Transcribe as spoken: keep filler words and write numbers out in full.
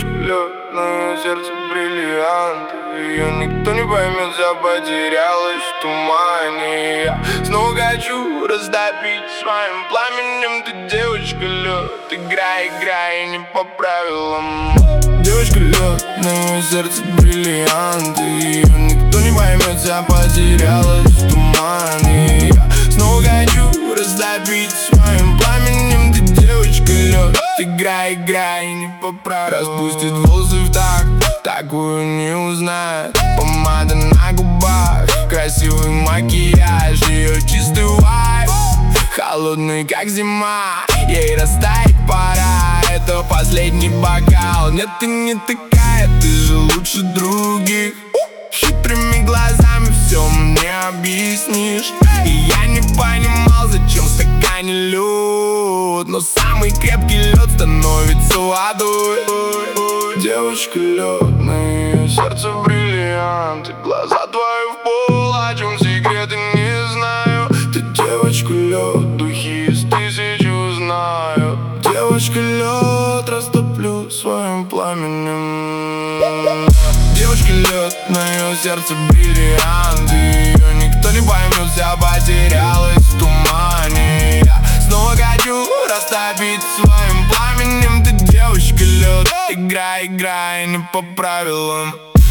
Девочка лед, на ее сердце бриллиант. Ее никто не поймет, вся потерялась в тумане. Я снова хочу растопить своим пламенем. Ты девочка лед, играй, играй, не по правилам. Девочка лед, на ее сердце бриллиант. Ее никто не поймет, вся потерялась в тумане. Я снова хочу растопить своим пламенем. Ты девочка лед, играй, играй, не по правилам. Распустит волосы в такт, такую не узнает. Помада на губах, красивый макияж, ее чистый вайб, холодный как зима, ей растаять пора. Это последний бокал. Нет, ты не такая, ты же лучше других. Хитрыми глазами все мне объяснишь. И я не понимал, зачем в стакане лед, но самый крепкий лед становится водой. Девочка лед, на ее сердце бриллианты. Глаза твои в пол, о чем секреты не знаю. Ты девочка лед, духи из тысячи узнаю. Девочка лед, растоплю своим пламенем. Девочка лед, на ее сердце бриллианты. Ее никто не поймет, вся потерялась в тумане. Я снова хочу растопить своим пламенем. Ты девочка лед, играй, играй, не по правилам.